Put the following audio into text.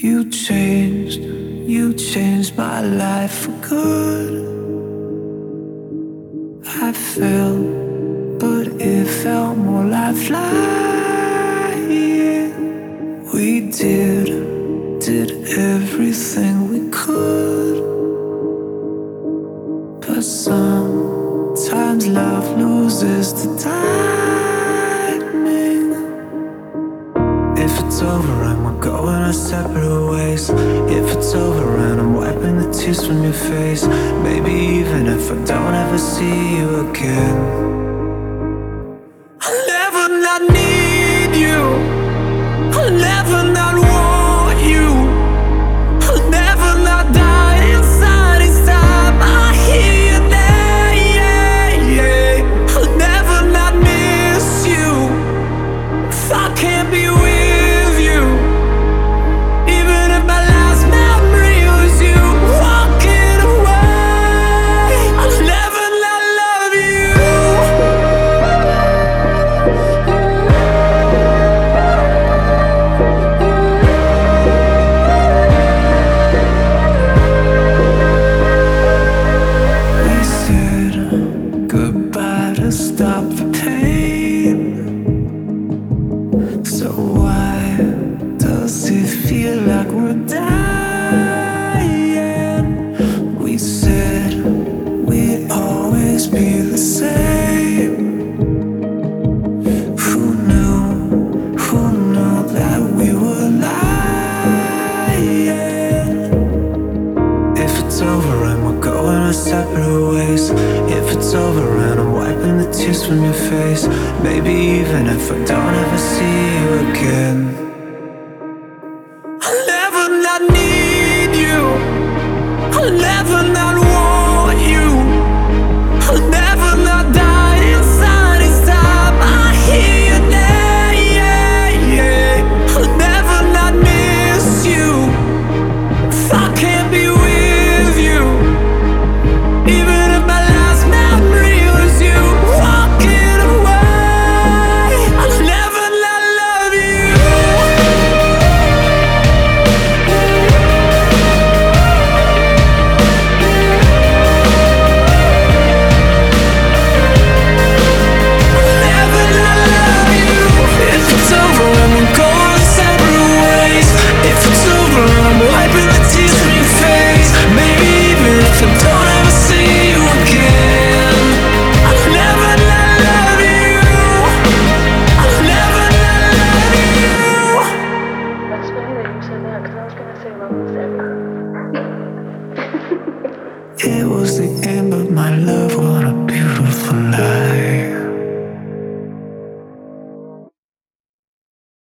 You changed my life for good. I fell, but it felt more like flying. We did everything we could, but sometimes love loses the timing. If it's over and we're going our separate ways, if it's over and I'm wiping the tears from your face, maybe even if I don't ever see you again, I'll never not need you, I'll never not want you, I'll never not die inside each time I hear your name. I'll never not miss you if I can't be with you. Even if my last memory was you walking away, I'll never not love you. We said goodbye to stop the pain. So why does it feel like we're dying? We said we'd always be the same. Who knew that we were lying? If it's over and we're going our separate ways, if it's over and I'm wiping the tears from your face, maybe even if I don't ever see you again, I'll never not need you, I'll never not want you, I'll never not die inside each time I hear your name. I'll never not miss you if I can't be with you. Even if my last memory was you walking away, I'll never not love you. I'll never not love you. If it's over and we're going separate ways, if it's over and I'm wiping the tears from your face, maybe even if I don't ever see you again, I'll never not love you. I'll never not love you. That's funny that you said that because I was gonna say love was ever. It was the end of my love on a beautiful lie.